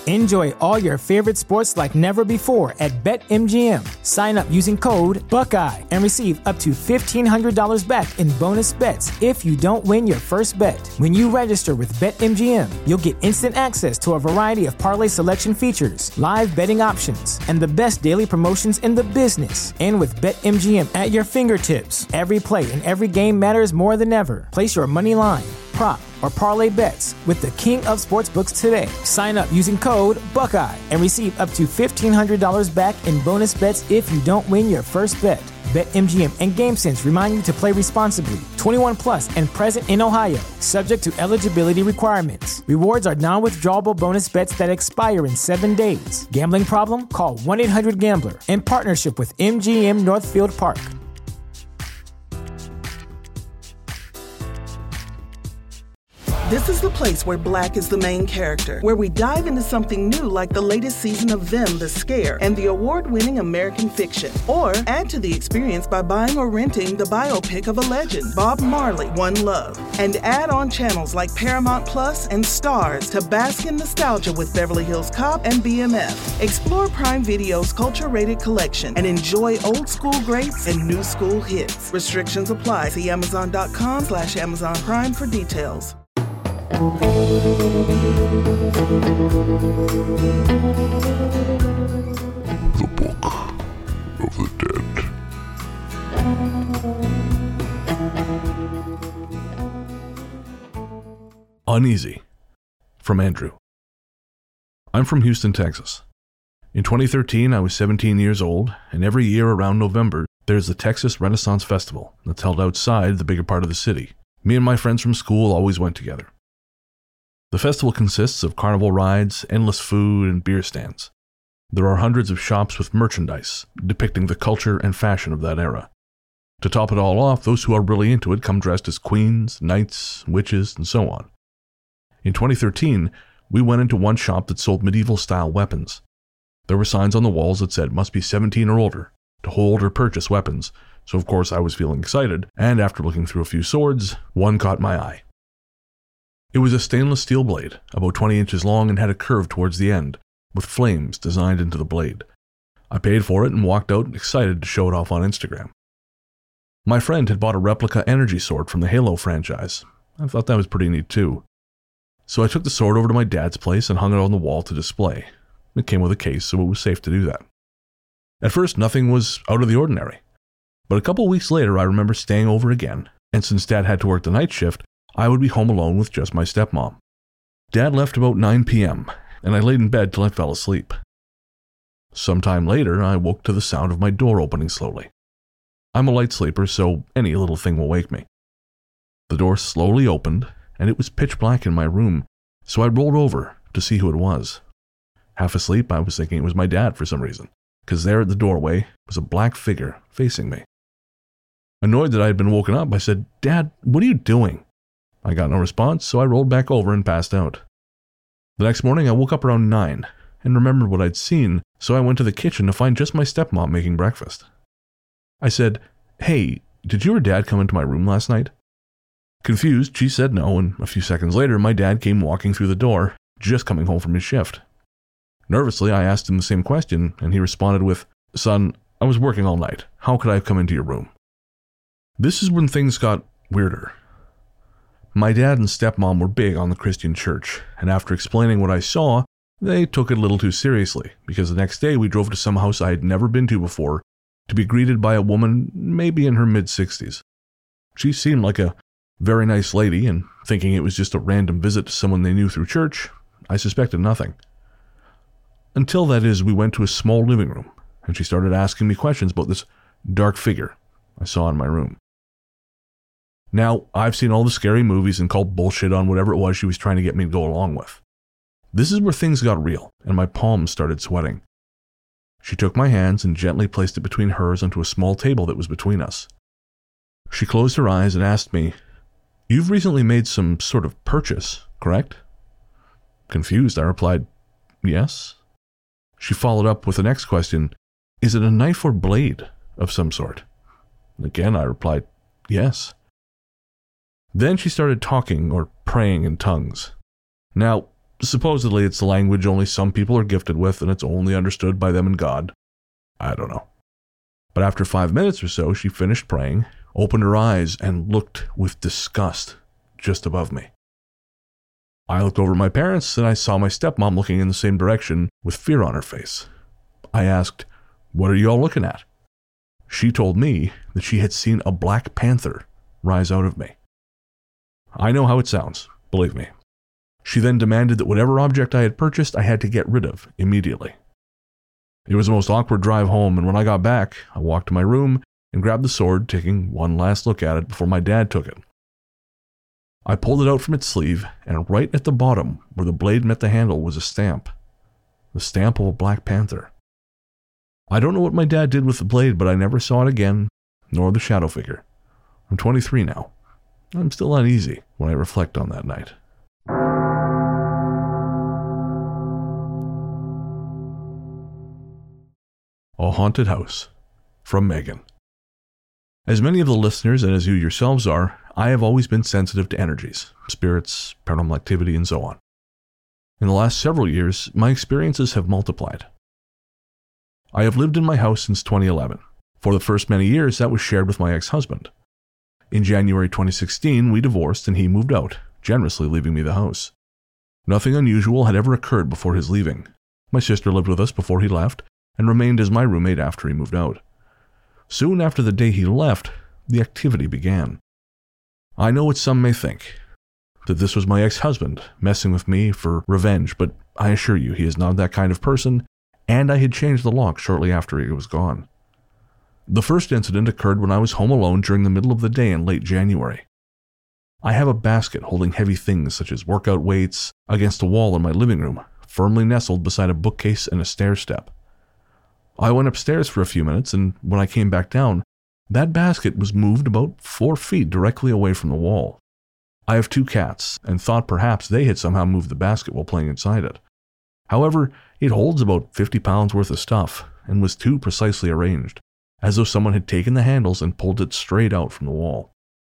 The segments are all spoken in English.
Enjoy all your favorite sports like never before at BetMGM. Sign up using code Buckeye and receive up to $1,500 back in bonus bets if you don't win your first bet. When you register with BetMGM, you'll get instant access to a variety of parlay selection features, live betting options, and the best daily promotions in the business. And with BetMGM at your fingertips, every play and every game matters more than ever. Place your money line, prop, or parlay bets with the king of sportsbooks today. Sign up using code Buckeye and receive up to $1,500 back in bonus bets if you don't win your first bet. BetMGM and GameSense remind you to play responsibly. 21 plus and present in Ohio, subject to eligibility requirements. Rewards are non-withdrawable bonus bets that expire in 7 days. Gambling problem? Call 1-800-GAMBLER. In partnership with MGM Northfield Park. This is the place where Black is the main character, where we dive into something new like the latest season of Them, The Scare, and the award-winning American Fiction. Or add to the experience by buying or renting the biopic of a legend, Bob Marley, One Love. And add on channels like Paramount Plus and Stars to bask in nostalgia with Beverly Hills Cop and BMF. Explore Prime Video's culture-rated collection and enjoy old school greats and new school hits. Restrictions apply. See Amazon.com/Amazon Prime for details. The Book of the Dead. Uneasy, from Andrew. I'm from Houston, Texas. In 2013, I was 17 years old, and every year around November, there's the Texas Renaissance Festival that's held outside the bigger part of the city. Me and my friends from school always went together. The festival consists of carnival rides, endless food, and beer stands. There are hundreds of shops with merchandise depicting the culture and fashion of that era. To top it all off, those who are really into it come dressed as queens, knights, witches, and so on. In 2013, we went into one shop that sold medieval-style weapons. There were signs on the walls that said must be 17 or older to hold or purchase weapons, so of course I was feeling excited, and after looking through a few swords, one caught my eye. It was a stainless steel blade, about 20 inches long and had a curve towards the end, with flames designed into the blade. I paid for it and walked out excited to show it off on Instagram. My friend had bought a replica energy sword from the Halo franchise. I thought that was pretty neat too. So I took the sword over to my dad's place and hung it on the wall to display. It came with a case, so it was safe to do that. At first, nothing was out of the ordinary. But a couple weeks later, I remember staying over again, and since Dad had to work the night shift, I would be home alone with just my stepmom. Dad left about 9 p.m., and I laid in bed till I fell asleep. Sometime later, I woke to the sound of my door opening slowly. I'm a light sleeper, so any little thing will wake me. The door slowly opened, and it was pitch black in my room, so I rolled over to see who it was. Half asleep, I was thinking it was my dad for some reason, because there at the doorway was a black figure facing me. Annoyed that I had been woken up, I said, "Dad, what are you doing?" I got no response, so I rolled back over and passed out. The next morning, I woke up around 9 and remembered what I'd seen, so I went to the kitchen to find just my stepmom making breakfast. I said, "Hey, did you or Dad come into my room last night?" Confused, she said no, and a few seconds later, my dad came walking through the door, just coming home from his shift. Nervously, I asked him the same question, and he responded with, "Son, I was working all night. How could I have come into your room?" This is when things got weirder. My dad and stepmom were big on the Christian church, and after explaining what I saw, they took it a little too seriously, because the next day we drove to some house I had never been to before to be greeted by a woman maybe in her mid-60s. She seemed like a very nice lady, and thinking it was just a random visit to someone they knew through church, I suspected nothing. Until, that is, we went to a small living room, and she started asking me questions about this dark figure I saw in my room. Now, I've seen all the scary movies and called bullshit on whatever it was she was trying to get me to go along with. This is where things got real, and my palms started sweating. She took my hands and gently placed it between hers onto a small table that was between us. She closed her eyes and asked me, "You've recently made some sort of purchase, correct?" Confused, I replied, "Yes." She followed up with the next question, "Is it a knife or blade of some sort?" Again, I replied, "Yes." Then she started talking or praying in tongues. Now, Supposedly it's the language only some people are gifted with, and it's only understood by them and God. I don't know. But after 5 minutes or so, she finished praying, opened her eyes, and looked with disgust just above me. I looked over at my parents, and I saw my stepmom looking in the same direction with fear on her face. I asked, "What are you all looking at?" She told me that she had seen a black panther rise out of me. I know how it sounds, believe me. She then demanded that whatever object I had purchased, I had to get rid of immediately. It was the most awkward drive home, and when I got back, I walked to my room and grabbed the sword, taking one last look at it before my dad took it. I pulled it out from its sleeve, and right at the bottom, where the blade met the handle, was a stamp. The stamp of a black panther. I don't know what my dad did with the blade, but I never saw it again, nor the shadow figure. I'm 23 now. I'm still uneasy when I reflect on that night. A Haunted House, from Megan. As many of the listeners and as you yourselves are, I have always been sensitive to energies, spirits, paranormal activity, and so on. In the last several years, my experiences have multiplied. I have lived in my house since 2011. For the first many years, that was shared with my ex-husband. In January 2016, we divorced and he moved out, generously leaving me the house. Nothing unusual had ever occurred before his leaving. My sister lived with us before he left, and remained as my roommate after he moved out. Soon after the day he left, the activity began. I know what some may think, that this was my ex-husband messing with me for revenge, but I assure you he is not that kind of person, and I had changed the lock shortly after he was gone. The first incident occurred when I was home alone during the middle of the day in late January. I have a basket holding heavy things such as workout weights against a wall in my living room, firmly nestled beside a bookcase and a stair step. I went upstairs for a few minutes, and when I came back down, that basket was moved about 4 feet directly away from the wall. I have 2 cats, and thought perhaps they had somehow moved the basket while playing inside it. However, it holds about 50 pounds worth of stuff, and was too precisely arranged, as though someone had taken the handles and pulled it straight out from the wall.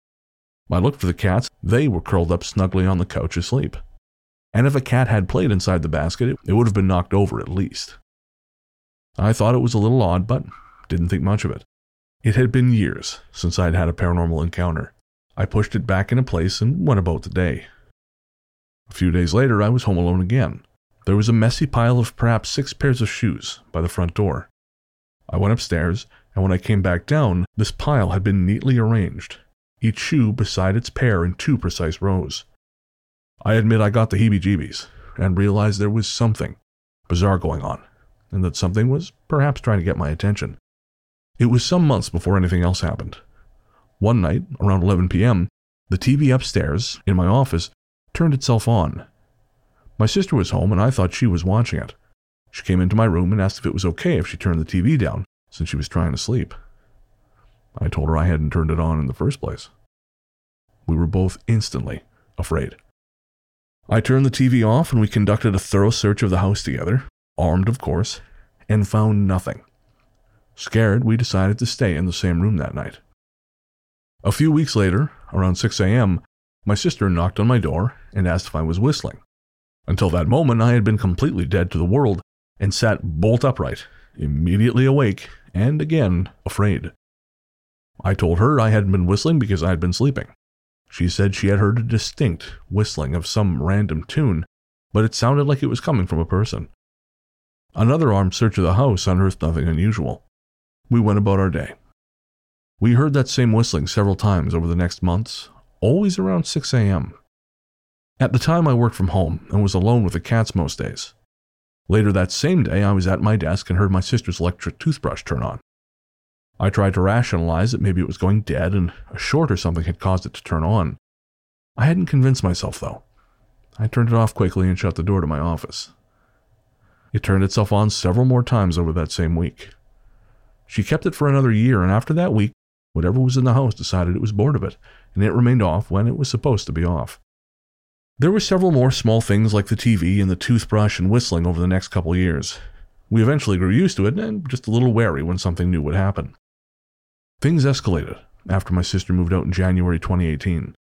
I looked for the cats. They were curled up snugly on the couch asleep. And if a cat had played inside the basket, it would have been knocked over at least. I thought it was a little odd, but didn't think much of it. It had been years since I'd had a paranormal encounter. I pushed it back into place and went about the day. A few days later, I was home alone again. There was a messy pile of perhaps 6 pairs of shoes by the front door. I went upstairs, and when I came back down, this pile had been neatly arranged, each shoe beside its pair in 2 precise rows. I admit I got the heebie-jeebies, and realized there was something bizarre going on, and that something was perhaps trying to get my attention. It was some months before anything else happened. One night, around 11 p.m., the TV upstairs, in my office, turned itself on. My sister was home, and I thought she was watching it. She came into my room and asked if it was okay if she turned the TV down, since she was trying to sleep. I told her I hadn't turned it on in the first place. We were both instantly afraid. I turned the TV off, and we conducted a thorough search of the house together, armed of course, and found nothing. Scared, we decided to stay in the same room that night. A few weeks later, around 6 a.m., my sister knocked on my door and asked if I was whistling. Until that moment, I had been completely dead to the world and sat bolt upright, immediately awake, and again, afraid. I told her I hadn't been whistling because I had been sleeping. She said she had heard a distinct whistling of some random tune, but it sounded like it was coming from a person. Another armed search of the house unearthed nothing unusual. We went about our day. We heard that same whistling several times over the next months, always around 6 a.m. At the time, I worked from home and was alone with the cats most days. Later that same day, I was at my desk and heard my sister's electric toothbrush turn on. I tried to rationalize that maybe it was going dead and a short or something had caused it to turn on. I hadn't convinced myself, though. I turned it off quickly and shut the door to my office. It turned itself on several more times over that same week. She kept it for another year, and after that week, whatever was in the house decided it was bored of it, and it remained off when it was supposed to be off. There were several more small things like the TV and the toothbrush and whistling over the next couple years. We eventually grew used to it and just a little wary when something new would happen. Things escalated after my sister moved out in January 2018.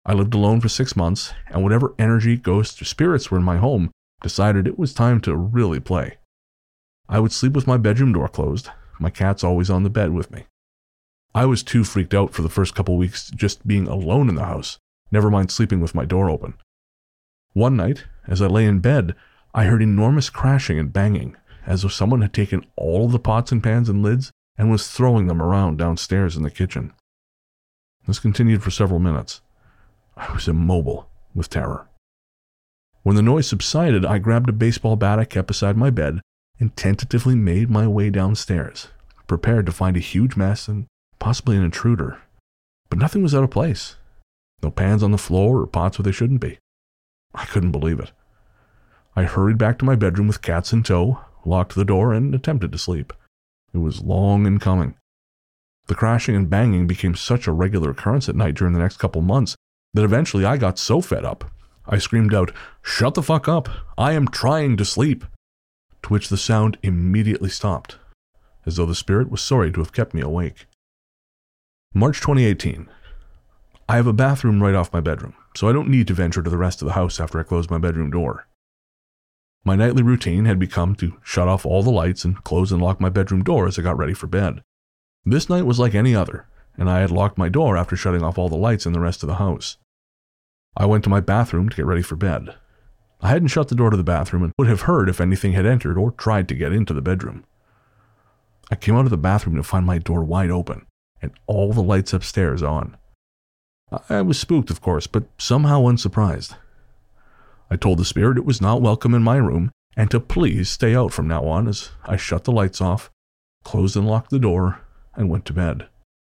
I lived alone for 6 months, and whatever energy, ghosts, or spirits were in my home decided it was time to really play. I would sleep with my bedroom door closed, my cats always on the bed with me. I was too freaked out for the first couple weeks just being alone in the house, never mind sleeping with my door open. One night, as I lay in bed, I heard enormous crashing and banging, as if someone had taken all of the pots and pans and lids and was throwing them around downstairs in the kitchen. This continued for several minutes. I was immobile with terror. When the noise subsided, I grabbed a baseball bat I kept beside my bed and tentatively made my way downstairs, prepared to find a huge mess and possibly an intruder. But nothing was out of place. No pans on the floor or pots where they shouldn't be. I couldn't believe it. I hurried back to my bedroom with cats in tow, locked the door, and attempted to sleep. It was long in coming. The crashing and banging became such a regular occurrence at night during the next couple months that eventually I got so fed up, I screamed out, "Shut the fuck up! I am trying to sleep!" To which the sound immediately stopped, as though the spirit was sorry to have kept me awake. March 2018. I have a bathroom right off my bedroom, so I don't need to venture to the rest of the house after I close my bedroom door. My nightly routine had become to shut off all the lights and close and lock my bedroom door as I got ready for bed. This night was like any other, and I had locked my door after shutting off all the lights in the rest of the house. I went to my bathroom to get ready for bed. I hadn't shut the door to the bathroom and would have heard if anything had entered or tried to get into the bedroom. I came out of the bathroom to find my door wide open and all the lights upstairs on. I was spooked, of course, but somehow unsurprised. I told the spirit it was not welcome in my room and to please stay out from now on as I shut the lights off, closed and locked the door, and went to bed.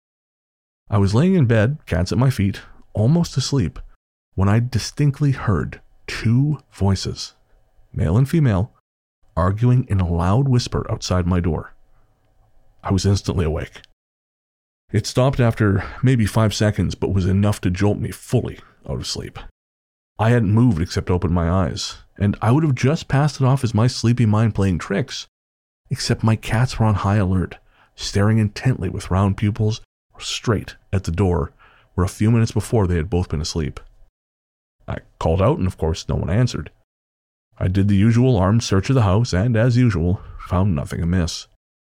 I was laying in bed, cats at my feet, almost asleep, when I distinctly heard 2 voices, male and female, arguing in a loud whisper outside my door. I was instantly awake. It stopped after maybe 5 seconds, but was enough to jolt me fully out of sleep. I hadn't moved except opened my eyes, and I would have just passed it off as my sleepy mind playing tricks, except my cats were on high alert, staring intently with round pupils straight at the door where a few minutes before they had both been asleep. I called out, and of course no one answered. I did the usual armed search of the house, and as usual, found nothing amiss.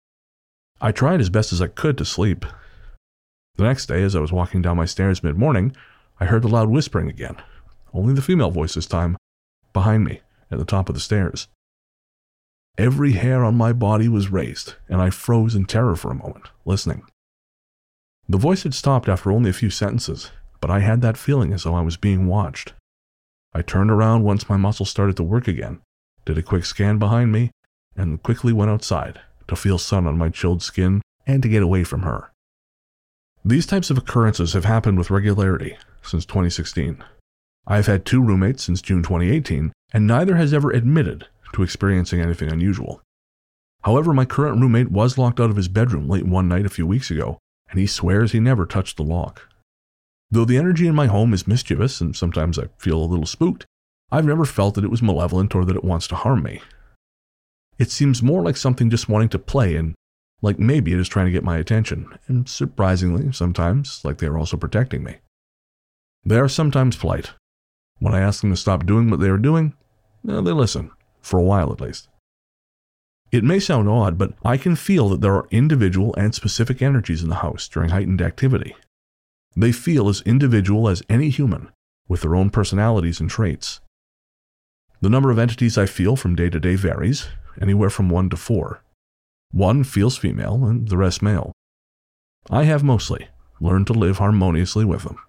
I tried as best as I could to sleep. The next day, as I was walking down my stairs mid-morning, I heard the loud whispering again, only the female voice this time, behind me at the top of the stairs. Every hair on my body was raised, and I froze in terror for a moment, listening. The voice had stopped after only a few sentences, but I had that feeling as though I was being watched. I turned around once my muscles started to work again, did a quick scan behind me, and quickly went outside to feel sun on my chilled skin and to get away from her. These types of occurrences have happened with regularity since 2016. I have had 2 roommates since June 2018, and neither has ever admitted to experiencing anything unusual. However, my current roommate was locked out of his bedroom late one night a few weeks ago, and he swears he never touched the lock. Though the energy in my home is mischievous and sometimes I feel a little spooked, I've never felt that it was malevolent or that it wants to harm me. It seems more like something just wanting to play and like maybe it is trying to get my attention, and surprisingly, sometimes, like they are also protecting me. They are sometimes polite. When I ask them to stop doing what they are doing, they listen, for a while at least. It may sound odd, but I can feel that there are individual and specific energies in the house during heightened activity. They feel as individual as any human, with their own personalities and traits. The number of entities I feel from day to day varies, anywhere from 1 to 4. 1 feels female and the rest male. I have mostly learned to live harmoniously with them.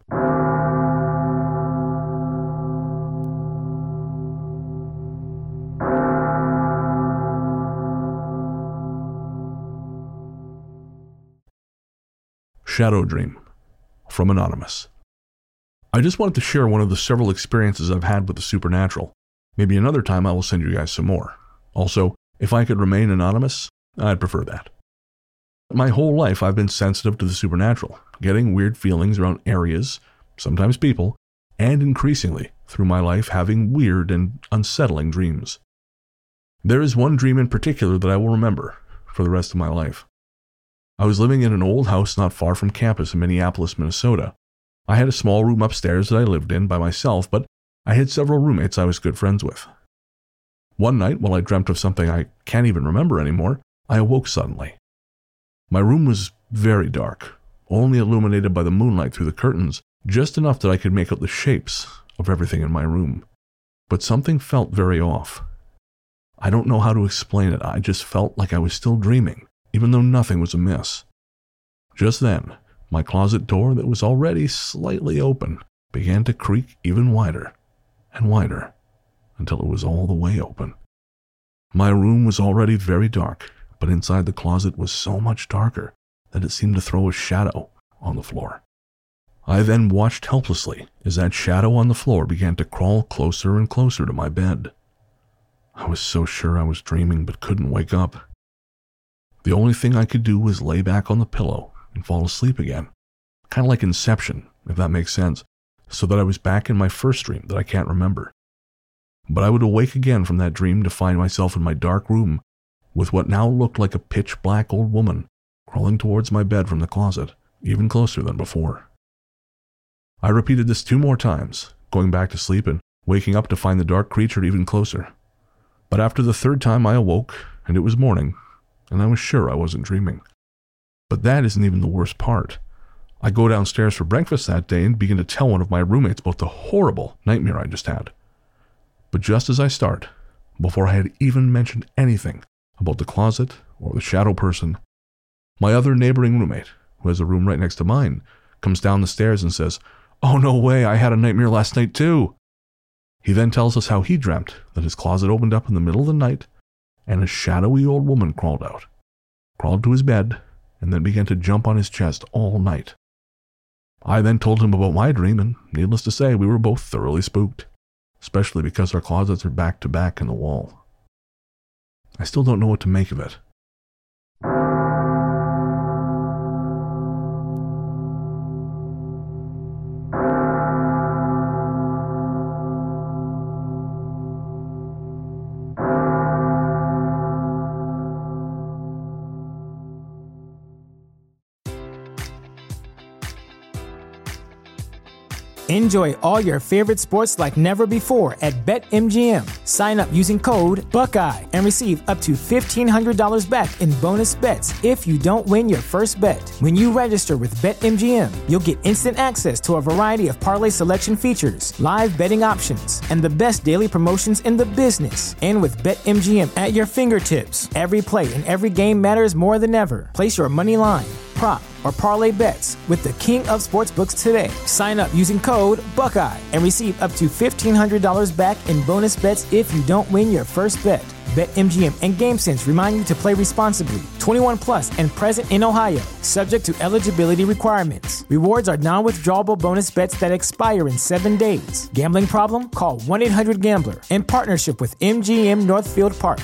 Shadow Dream, from Anonymous. I just wanted to share one of the several experiences I've had with the supernatural. Maybe another time I will send you guys some more. Also, if I could remain anonymous, I'd prefer that. My whole life I've been sensitive to the supernatural, getting weird feelings around areas, sometimes people, and increasingly through my life having weird and unsettling dreams. There is one dream in particular that I will remember for the rest of my life. I was living in an old house not far from campus in Minneapolis, Minnesota, I had a small room upstairs that I lived in by myself, but I had several roommates I was good friends with. One night, while I dreamt of something I can't even remember anymore, I awoke suddenly. My room was very dark, only illuminated by the moonlight through the curtains, just enough that I could make out the shapes of everything in my room. But something felt very off. I don't know how to explain it. I just felt like I was still dreaming, even though nothing was amiss. Just then, my closet door that was already slightly open began to creak even wider and wider until it was all the way open. My room was already very dark, but inside the closet was so much darker that it seemed to throw a shadow on the floor. I then watched helplessly as that shadow on the floor began to crawl closer and closer to my bed. I was so sure I was dreaming but couldn't wake up. The only thing I could do was lay back on the pillow and fall asleep again, kind of like Inception, if that makes sense, so that I was back in my first dream that I can't remember. But I would awake again from that dream to find myself in my dark room with what now looked like a pitch-black old woman crawling towards my bed from the closet, even closer than before. I repeated this 2 more times, going back to sleep and waking up to find the dark creature even closer. But after the 3rd time I awoke, and it was morning, and I was sure I wasn't dreaming. But that isn't even the worst part. I go downstairs for breakfast that day and begin to tell one of my roommates about the horrible nightmare I just had. But just as I start, before I had even mentioned anything about the closet or the shadow person, my other neighboring roommate, who has a room right next to mine, comes down the stairs and says, "Oh, no way, I had a nightmare last night too." He then tells us how he dreamt that his closet opened up in the middle of the night and a shadowy old woman crawled to his bed, and then began to jump on his chest all night. I then told him about my dream, and needless to say, we were both thoroughly spooked, especially because our closets are back to back in the wall. I still don't know what to make of it. Enjoy all your favorite sports like never before at BetMGM. Sign up using code Buckeye and receive up to $1,500 back in bonus bets if you don't win your first bet. When you register with BetMGM, you'll get instant access to a variety of parlay selection features, live betting options, and the best daily promotions in the business. And with BetMGM at your fingertips, every play and every game matters more than ever. Place your money line, prop, or parlay bets with the king of sportsbooks today. Sign up using code Buckeye and receive up to $1,500 back in bonus bets if you don't win your first bet. BetMGM and GameSense remind you to play responsibly. 21 plus and present in Ohio, subject to eligibility requirements. Rewards are non-withdrawable bonus bets that expire in 7 days. Gambling problem? Call 1-800-GAMBLER in partnership with MGM Northfield Park.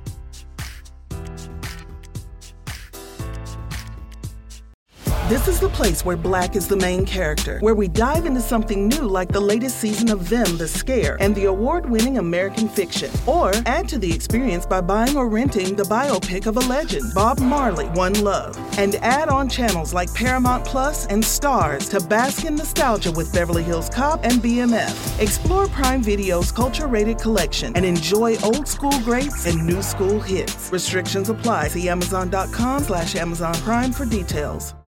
This is the place where Black is the main character, where we dive into something new like the latest season of Them, the Scare, and the award-winning American Fiction. Or add to the experience by buying or renting the biopic of a legend, Bob Marley, One Love. And add on channels like Paramount Plus and Stars to bask in nostalgia with Beverly Hills Cop and BMF. Explore Prime Video's culture-rated collection and enjoy old school greats and new school hits. Restrictions apply. See Amazon.com/Amazon Prime for details.